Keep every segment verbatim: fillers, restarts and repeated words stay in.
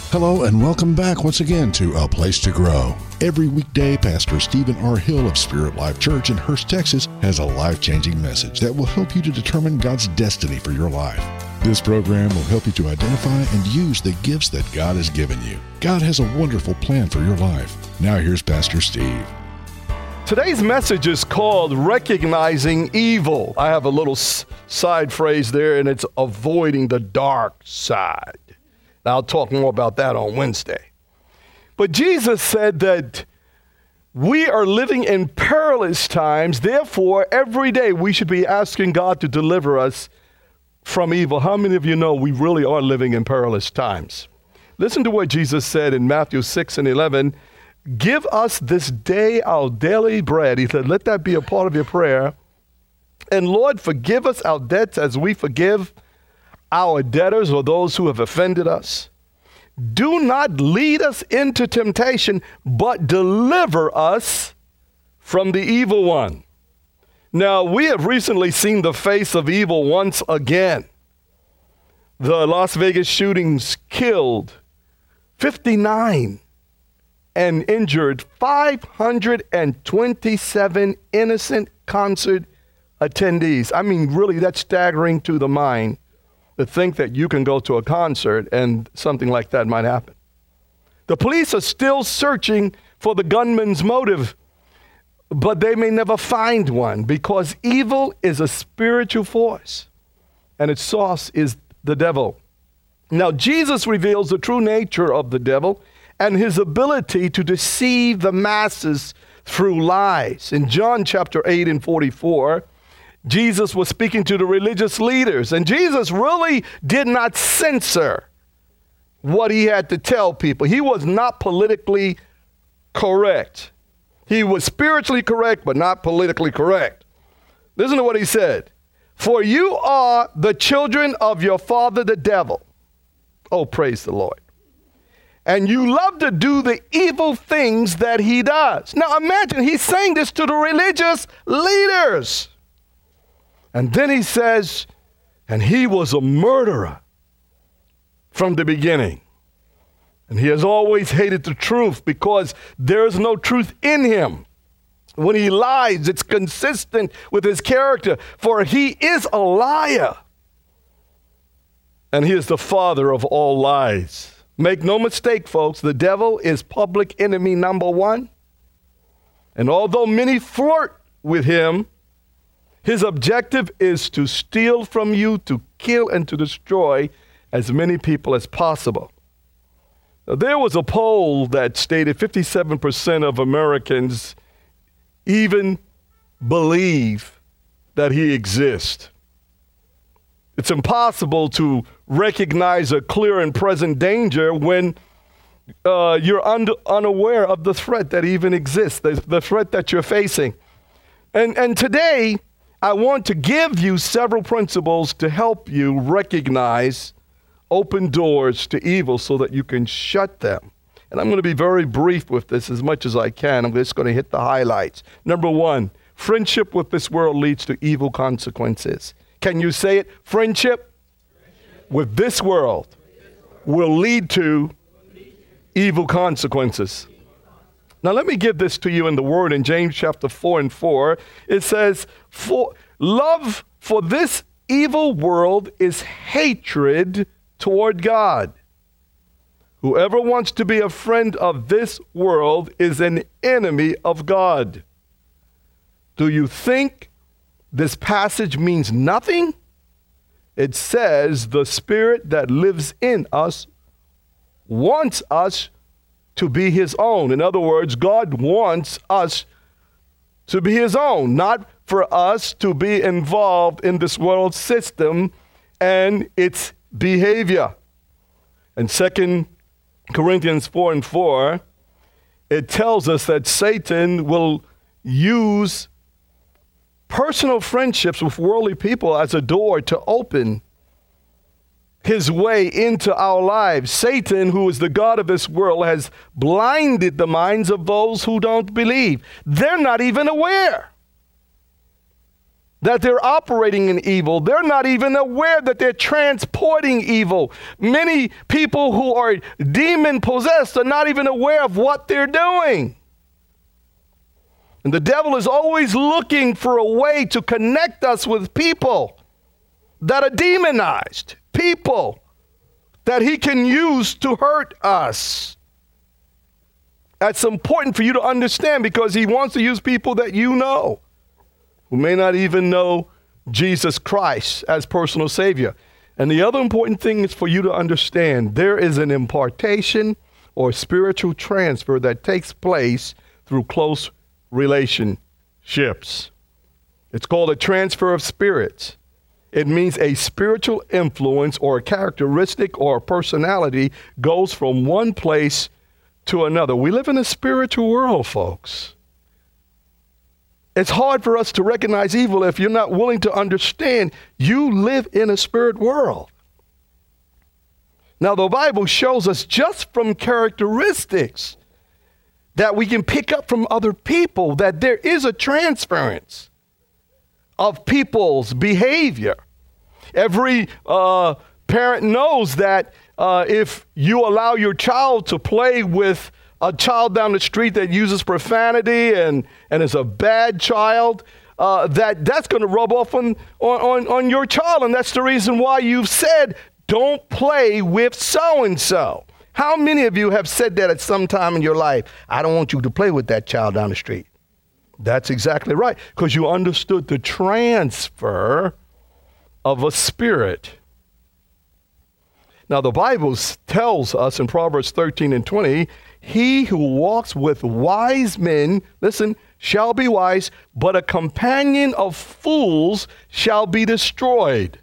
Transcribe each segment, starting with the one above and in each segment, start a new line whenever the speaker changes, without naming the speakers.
Hello and welcome back once again to A Place to Grow. Every weekday, Pastor Stephen R. Hill of Spirit Life Church in Hurst, Texas, has a life-changing message that will help you to determine God's destiny for your life. This program will help you to identify and use the gifts that God has given you. God has a wonderful plan for your life. Now here's Pastor Steve.
Today's message is called Recognizing Evil. I have a little s- side phrase there, and it's avoiding the dark side. I'll talk more about that on Wednesday. But Jesus said that we are living in perilous times. Therefore, every day we should be asking God to deliver us from evil. How many of you know we really are living in perilous times? Listen to what Jesus said in Matthew six and eleven. Give us this day our daily bread. He said, let that be a part of your prayer. And Lord, forgive us our debts as we forgive our debtors or those who have offended us. Do not lead us into temptation, but deliver us from the evil one. Now, we have recently seen the face of evil once again. The Las Vegas shootings killed fifty-nine and injured five hundred twenty-seven innocent concert attendees. I mean, really, that's staggering to the mind. To think that you can go to a concert and something like that might happen. The police are still searching for the gunman's motive, but they may never find one because evil is a spiritual force and its source is the devil. Now, Jesus reveals the true nature of the devil and his ability to deceive the masses through lies. In John chapter eight and forty-four, Jesus was speaking to the religious leaders, and Jesus really did not censor what he had to tell people. He was not politically correct. He was spiritually correct, but not politically correct. Listen to what he said. For you are the children of your father, the devil. Oh, praise the Lord. And you love to do the evil things that he does. Now imagine he's saying this to the religious leaders. And then he says, and he was a murderer from the beginning. And he has always hated the truth because there is no truth in him. When he lies, it's consistent with his character, for he is a liar. And he is the father of all lies. Make no mistake, folks, the devil is public enemy number one. And although many flirt with him, his objective is to steal from you, to kill and to destroy as many people as possible. Now, there was a poll that stated fifty-seven percent of Americans even believe that he exists. It's impossible to recognize a clear and present danger when uh, you're un- unaware of the threat that even exists, the, the threat that you're facing. And, and today, I want to give you several principles to help you recognize open doors to evil so that you can shut them. And I'm going to be very brief with this as much as I can. I'm just going to hit the highlights. Number one, friendship with this world leads to evil consequences. Can you say it? Friendship, Friendship. with this world will lead to evil consequences. Now, let me give this to you in the word in James chapter four and four. It says, for love for this evil world is hatred toward God. Whoever wants to be a friend of this world is an enemy of God. Do you think this passage means nothing? It says the spirit that lives in us wants us to be his own. In other words, God wants us to be his own, not for us to be involved in this world system and its behavior. In Second Corinthians four and four, it tells us that Satan will use personal friendships with worldly people as a door to open his way into our lives. Satan, who is the god of this world, has blinded the minds of those who don't believe. They're not even aware that they're operating in evil. They're not even aware that they're transporting evil. Many people who are demon possessed are not even aware of what they're doing. And the devil is always looking for a way to connect us with people that are demonized, people that he can use to hurt us. That's important for you to understand, because he wants to use people that you know, who may not even know Jesus Christ as personal Savior. And the other important thing is for you to understand there is an impartation or spiritual transfer that takes place through close relationships. It's called a transfer of spirits. It means a spiritual influence or a characteristic or a personality goes from one place to another. We live in a spiritual world, folks. It's hard for us to recognize evil if you're not willing to understand you live in a spirit world. Now, the Bible shows us just from characteristics that we can pick up from other people that there is a transference of people's behavior. Every uh, parent knows that uh, if you allow your child to play with a child down the street that uses profanity and, and is a bad child, uh, that that's going to rub off on, on, on your child. And that's the reason why you've said, don't play with so-and-so. How many of you have said that at some time in your life? I don't want you to play with that child down the street. That's exactly right, because you understood the transfer of a spirit. Now, the Bible tells us in Proverbs thirteen and twenty, he who walks with wise men, listen, shall be wise, but a companion of fools shall be destroyed.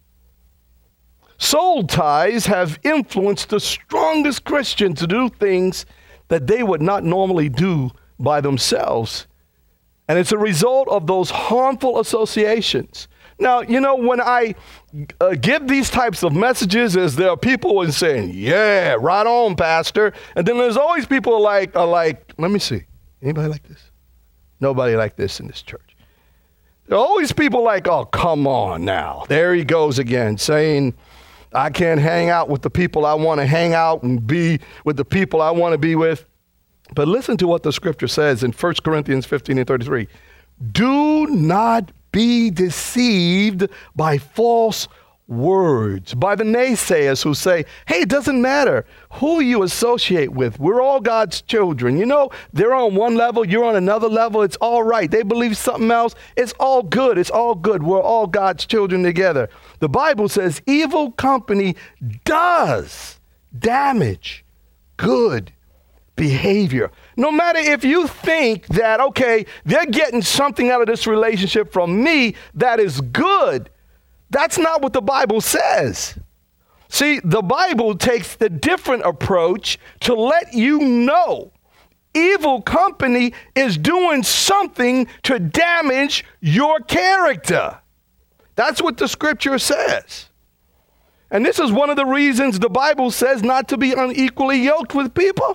Soul ties have influenced the strongest Christians to do things that they would not normally do by themselves. And it's a result of those harmful associations. Now, you know, when I uh, give these types of messages, is there are people who are saying, yeah, right on, Pastor. And then there's always people like, are like, let me see, anybody like this? Nobody like this in this church. There are always people like, oh, come on now. There he goes again, saying, I can't hang out with the people I want to hang out and be with the people I want to be with. But listen to what the scripture says in First Corinthians fifteen and thirty-three. Do not be deceived by false words, by the naysayers who say, hey, it doesn't matter who you associate with. We're all God's children. You know, they're on one level, you're on another level. It's all right. They believe something else. It's all good. It's all good. We're all God's children together. The Bible says evil company does damage good behavior. No matter if you think that, okay, they're getting something out of this relationship from me that is good, that's not what the Bible says. See, the Bible takes the different approach to let you know evil company is doing something to damage your character. That's what the scripture says. And this is one of the reasons the Bible says not to be unequally yoked with people.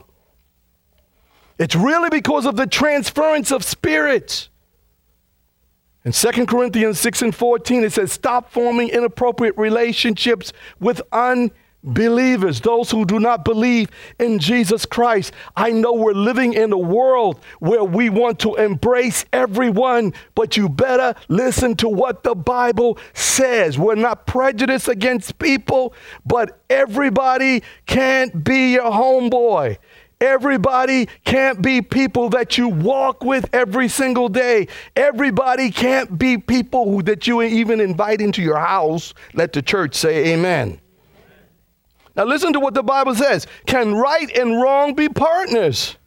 It's really because of the transference of spirits. In Second Corinthians six and fourteen, it says, stop forming inappropriate relationships with unbelievers, those who do not believe in Jesus Christ. I know we're living in a world where we want to embrace everyone, but you better listen to what the Bible says. We're not prejudiced against people, but everybody can't be your homeboy. Everybody can't be people that you walk with every single day. Everybody can't be people who, that you even invite into your house. Let the church say amen. Now listen to what the Bible says. Can right and wrong be partners?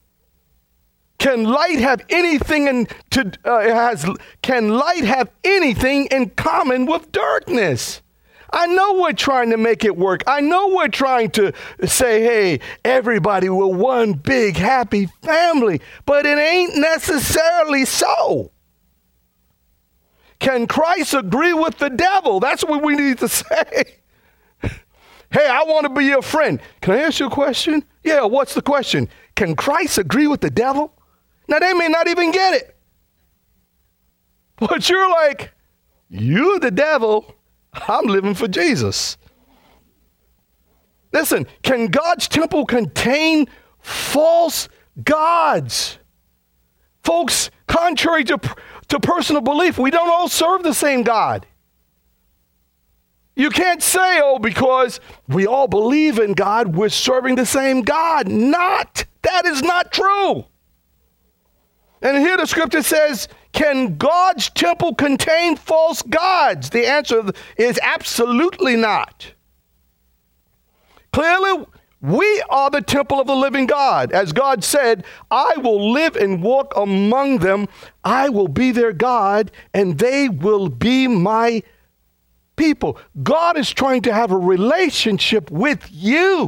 Can light have anything in to uh, has can light have anything in common with darkness? I know we're trying to make it work. I know we're trying to say, hey, everybody, we're one big happy family, but it ain't necessarily so. Can Christ agree with the devil? That's what we need to say. Hey, I want to be your friend. Can I ask you a question? Yeah, what's the question? Can Christ agree with the devil? Now, they may not even get it. But you're like, You're the devil. I'm living for Jesus. Listen, can God's temple contain false gods? Folks, contrary to, to personal belief, we don't all serve the same God. You can't say, oh, because we all believe in God, we're serving the same God. Not. That is not true. And here the scripture says, can God's temple contain false gods? The answer is absolutely not. Clearly, we are the temple of the living God. As God said, I will live and walk among them. I will be their God, and they will be my people. God is trying to have a relationship with you.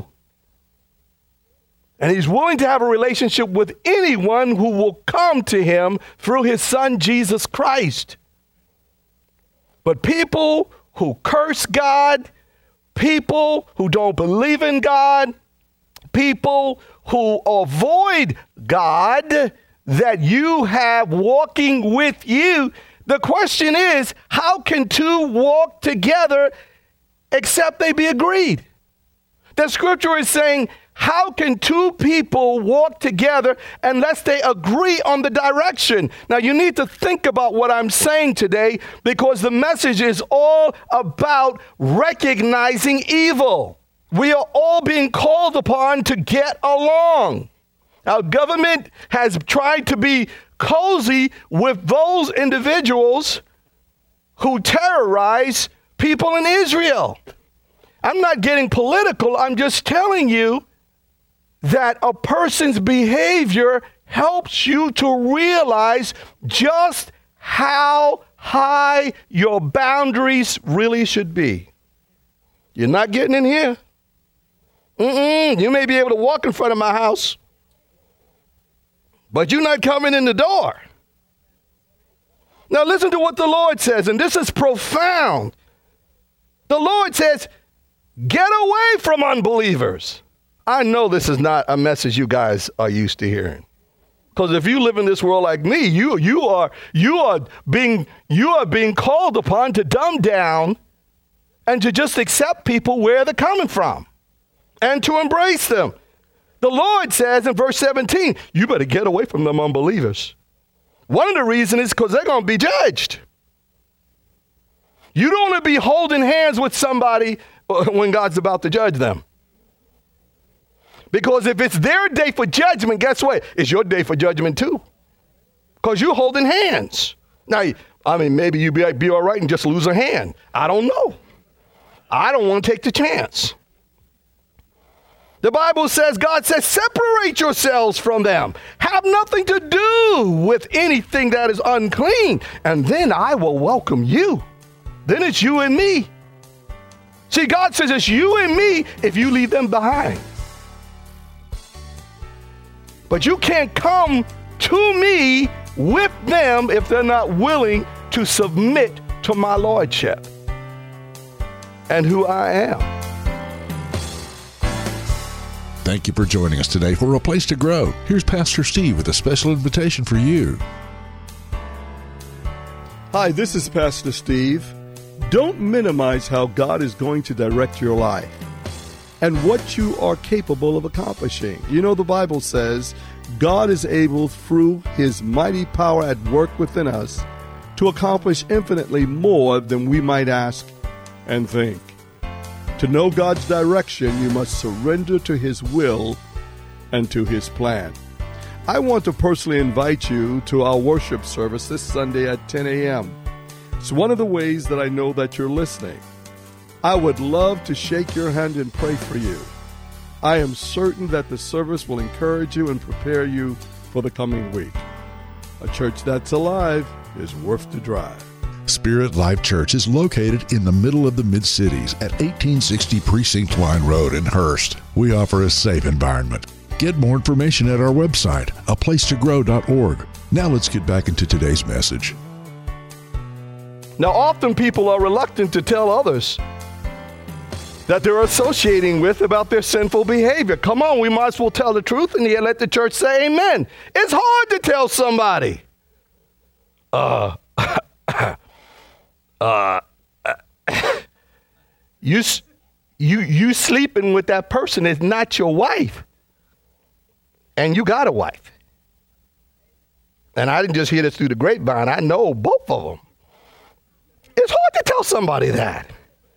And he's willing to have a relationship with anyone who will come to him through his son, Jesus Christ. But people who curse God, people who don't believe in God, people who avoid God that you have walking with you, the question is, how can two walk together except they be agreed? The scripture is saying, how can two people walk together unless they agree on the direction? Now, you need to think about what I'm saying today, because the message is all about recognizing evil. We are all being called upon to get along. Our government has tried to be cozy with those individuals who terrorize people in Israel. I'm not getting political. I'm just telling you that a person's behavior helps you to realize just how high your boundaries really should be. You're not getting in here. Mm-mm, you may be able to walk in front of my house, but you're not coming in the door. Now listen to what the Lord says, and this is profound. The Lord says, get away from unbelievers. I know this is not a message you guys are used to hearing. Because if you live in this world like me, you you are you are being you are being called upon to dumb down and to just accept people where they're coming from and to embrace them. The Lord says in verse seventeen, you better get away from them unbelievers. One of the reasons is because they're going to be judged. You don't want to be holding hands with somebody when God's about to judge them. Because if it's their day for judgment, guess what? It's your day for judgment too. Because you're holding hands. Now, I mean, maybe you'd be, be all right and just lose a hand. I don't know. I don't want to take the chance. The Bible says, God says, separate yourselves from them. Have nothing to do with anything that is unclean. And then I will welcome you. Then it's you and me. See, God says it's you and me if you leave them behind. But you can't come to me with them if they're not willing to submit to my lordship and who I am.
Thank you for joining us today for A Place to Grow. Here's Pastor Steve with a special invitation for you.
Hi, this is Pastor Steve. Don't minimize how God is going to direct your life and what you are capable of accomplishing. You know, the Bible says God is able, through his mighty power at work within us, to accomplish infinitely more than we might ask and think. To know God's direction, you must surrender to his will and to his plan. I want to personally invite you to our worship service this Sunday at ten a.m. It's one of the ways that I know that you're listening. I would love to shake your hand and pray for you. I am certain that the service will encourage you and prepare you for the coming week. A church that's alive is worth the drive.
Spirit Life Church is located in the middle of the Mid-Cities at eighteen sixty Precinct Line Road in Hurst. We offer a safe environment. Get more information at our website, a place to grow dot org. Now let's get back into today's message.
Now, often people are reluctant to tell others that they're associating with about their sinful behavior. Come on, we might as well tell the truth and yet let the church say amen. It's hard to tell somebody. Uh, uh, you, you, you sleeping with that person is not your wife. And you got a wife. And I didn't just hear this through the grapevine. I know both of them. It's hard to tell somebody that.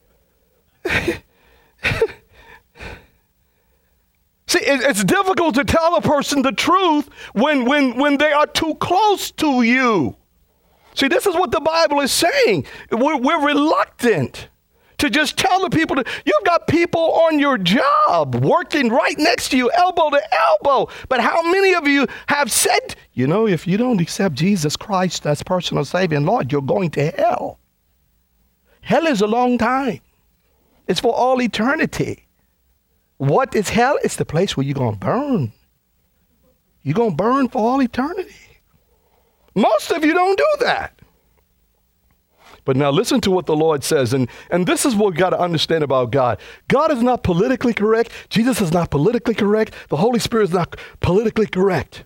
See, it, it's difficult to tell a person the truth when, when, when they are too close to you. See, this is what the Bible is saying. We're, we're reluctant to just tell the people. To, you've got people on your job working right next to you, elbow to elbow. But how many of you have said, you know, if you don't accept Jesus Christ as personal Savior and Lord, you're going to hell. Hell is a long time. It's for all eternity. What is hell? It's the place where you're going to burn. You're going to burn for all eternity. Most of you don't do that. But now listen to what the Lord says. And, and this is what we've got to understand about God. God is not politically correct. Jesus is not politically correct. The Holy Spirit is not politically correct.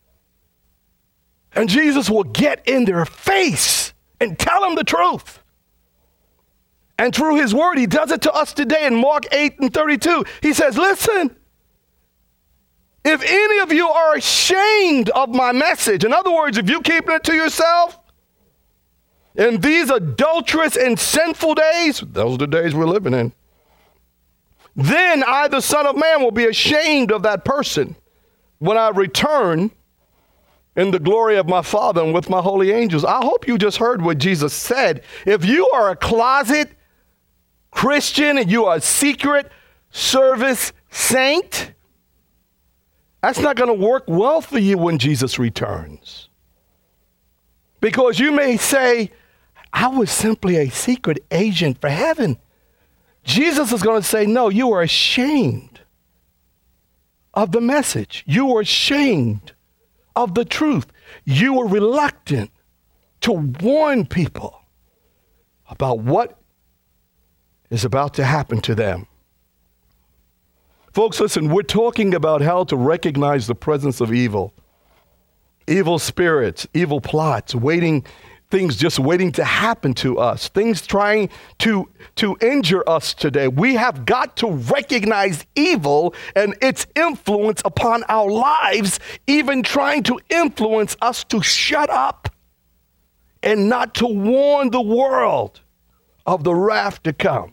And Jesus will get in their face and tell them the truth. And through his word, he does it to us today in Mark eight and thirty-two. He says, listen, if any of you are ashamed of my message, in other words, if you're keeping it to yourself, in these adulterous and sinful days, those are the days we're living in, then I, the Son of Man, will be ashamed of that person when I return in the glory of my Father and with my holy angels. I hope you just heard what Jesus said. If you are a closet Christian and you are a secret service saint, that's not going to work well for you when Jesus returns. Because you may say, I was simply a secret agent for heaven. Jesus is going to say, no, you are ashamed of the message. You are ashamed of the truth. You are reluctant to warn people about what is about to happen to them. Folks, listen, we're talking about how to recognize the presence of evil. Evil spirits, evil plots, waiting, things just waiting to happen to us, things trying to, to injure us today. We have got to recognize evil and its influence upon our lives, even trying to influence us to shut up and not to warn the world of the wrath to come.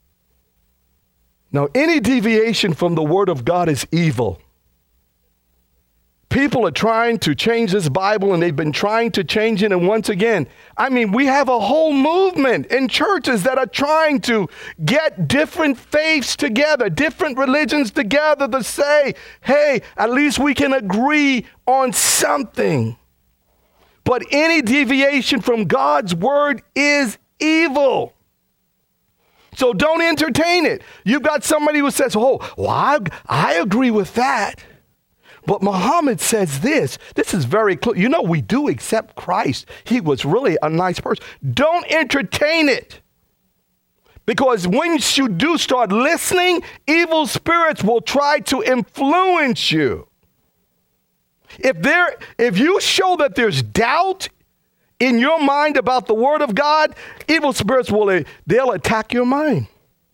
Now, any deviation from the Word of God is evil. People are trying to change this Bible, and they've been trying to change it. And once again, I mean, we have a whole movement in churches that are trying to get different faiths together, different religions together to say, hey, at least we can agree on something. But any deviation from God's Word is evil. So don't entertain it. You've got somebody who says, oh, well, I, I agree with that. But Muhammad says this. This is very clear. You know, we do accept Christ. He was really a nice person. Don't entertain it. Because once you do start listening, evil spirits will try to influence you. If there, if you show that there's doubt in your mind about the Word of God, evil spirits will, they'll attack your mind.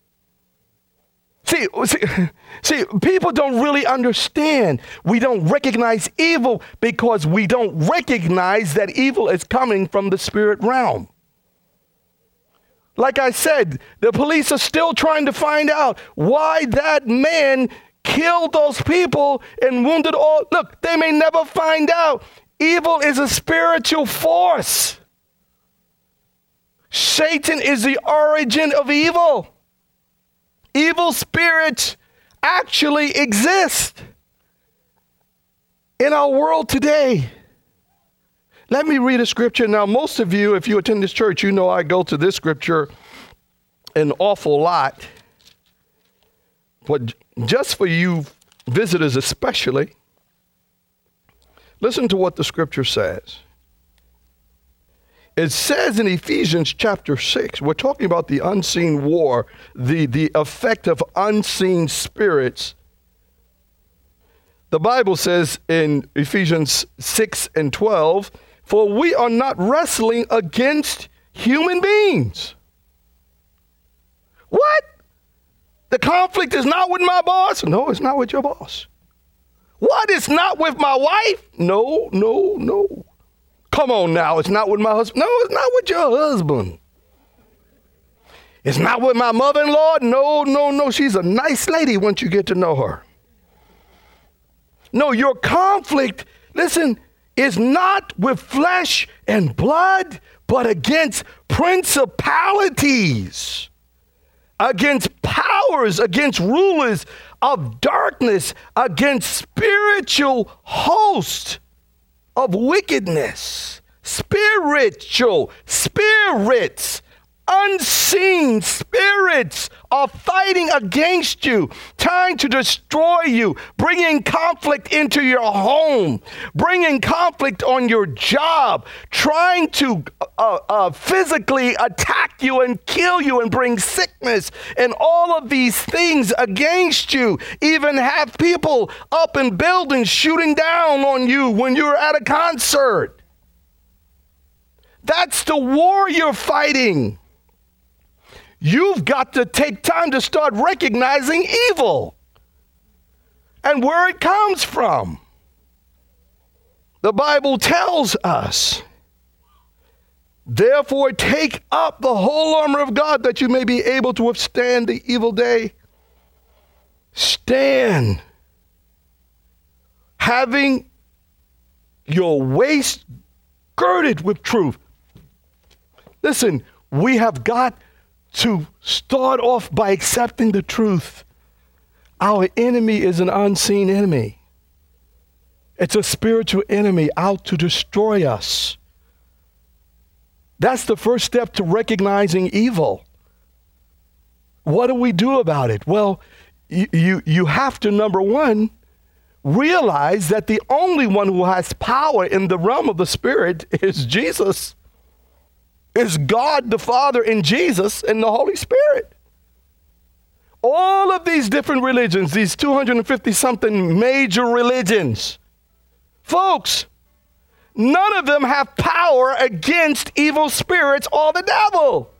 See, see, see, people don't really understand. We don't recognize evil because we don't recognize that evil is coming from the spirit realm. Like I said, the police are still trying to find out why that man killed those people and wounded all. Look, they may never find out. Evil is a spiritual force. Satan is the origin of evil. Evil spirits actually exist in our world today. Let me read a scripture. Now, most of you, if you attend this church, you know I go to this scripture an awful lot. But just for you visitors especially, listen to what the scripture says. It says in Ephesians chapter six, we're talking about the unseen war, the, the effect of unseen spirits. The Bible says in Ephesians six and twelve, for we are not wrestling against human beings. What? The conflict is not with my boss? No, it's not with your boss. What? It's not with my wife? No, no, no. Come on now, it's not with my husband. No, it's not with your husband. It's not with my mother-in-law. No, no, no. She's a nice lady once you get to know her. No, your conflict, listen, is not with flesh and blood, but against principalities, against powers, against rulers of darkness, against spiritual hosts of wickedness. Spiritual, spirits, unseen spirits are fighting against you, trying to destroy you, bringing conflict into your home, bringing conflict on your job, trying to uh, uh, physically attack you and kill you and bring sickness and all of these things against you. Even have people up in buildings shooting down on you when you're at a concert. That's the war you're fighting. You've got to take time to start recognizing evil and where it comes from. The Bible tells us, therefore take up the whole armor of God that you may be able to withstand the evil day. Stand, having your waist girded with truth. Listen, we have got to start off by accepting the truth. Our enemy is an unseen enemy. It's a spiritual enemy out to destroy us. That's the first step to recognizing evil. What do we do about it? Well, you, you, you have to, number one, realize that the only one who has power in the realm of the spirit is Jesus. Is God the Father and Jesus and the Holy Spirit. All of these different religions, these two hundred fifty something major religions, folks, none of them have power against evil spirits or the devil.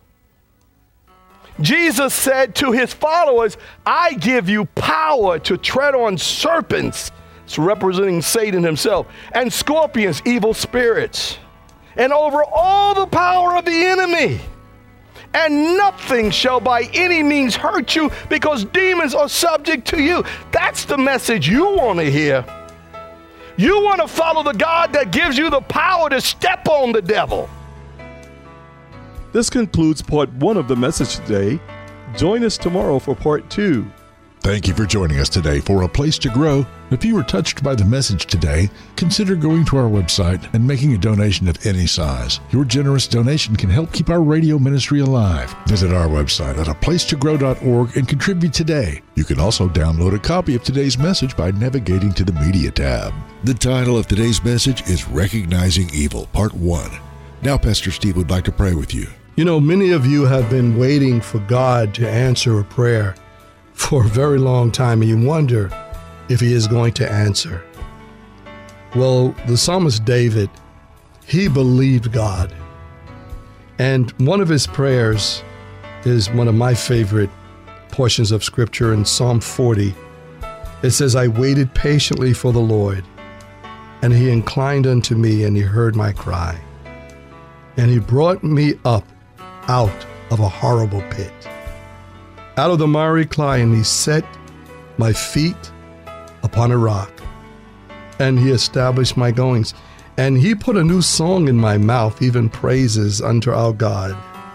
Jesus said to his followers, I give you power to tread on serpents, it's representing Satan himself, and scorpions, evil spirits, and over all the power of the enemy. And nothing shall by any means hurt you, because demons are subject to you. That's the message you want to hear. You want to follow the God that gives you the power to step on the devil.
This concludes part one of the message today. Join us tomorrow for part two.
Thank you for joining us today for A Place to Grow. If you were touched by the message today, consider going to our website and making a donation of any size. Your generous donation can help keep our radio ministry alive. Visit our website at a place to grow dot org and contribute today. You can also download a copy of today's message by navigating to the Media tab. The title of today's message is Recognizing Evil, Part one. Now, Pastor Steve would like to pray with you.
You know, many of you have been waiting for God to answer a prayer for a very long time, and you wonder if he is going to answer. Well, the psalmist David, he believed God. And one of his prayers is one of my favorite portions of scripture in Psalm forty. It says, I waited patiently for the Lord, and he inclined unto me, and he heard my cry. And he brought me up out of a horrible pit, out of the miry clay, and he set my feet upon a rock, and he established my goings. And he put a new song in my mouth, even praises unto our God.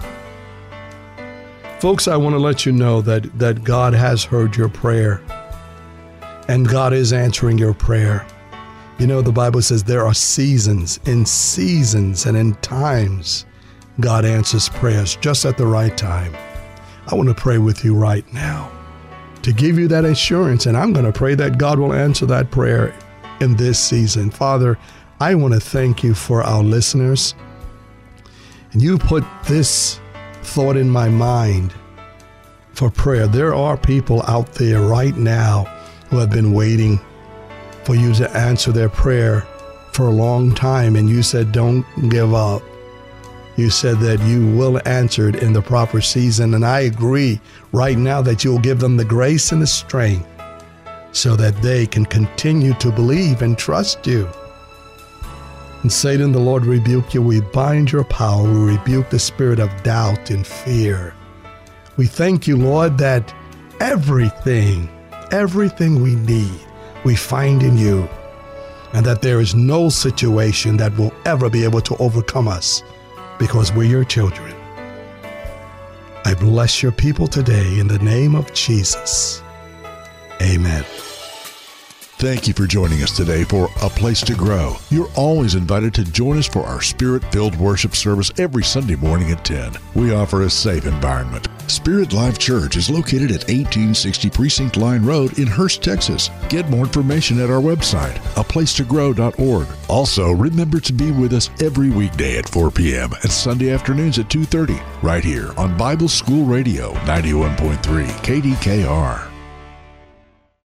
Folks, I want to let you know that, that God has heard your prayer, and God is answering your prayer. You know, the Bible says there are seasons, in seasons and in times, God answers prayers just at the right time. I want to pray with you right now to give you that assurance, and I'm going to pray that God will answer that prayer in this season. Father, I want to thank you for our listeners, and you put this thought in my mind for prayer. There are people out there right now who have been waiting for you to answer their prayer for a long time, and you said, don't give up.
You said that you will answer it in the proper season, and I agree right now that you'll give them the grace and the strength so that they can continue to believe and trust you. And Satan, the Lord rebuke you. We bind your power. We rebuke the spirit of doubt and fear. We thank you, Lord, that everything, everything we need, we find in you, and that there is no situation that will ever be able to overcome us because we're your children. I bless your people today in the name of Jesus. Amen.
Thank you for joining us today for A Place to Grow. You're always invited to join us for our Spirit-filled worship service every Sunday morning at ten. We offer a safe environment. Spirit Life Church is located at eighteen sixty Precinct Line Road in Hurst, Texas. Get more information at our website, a place to grow dot org. Also, remember to be with us every weekday at four p.m. and Sunday afternoons at two thirty, right here on Bible School Radio ninety-one point three K D K R.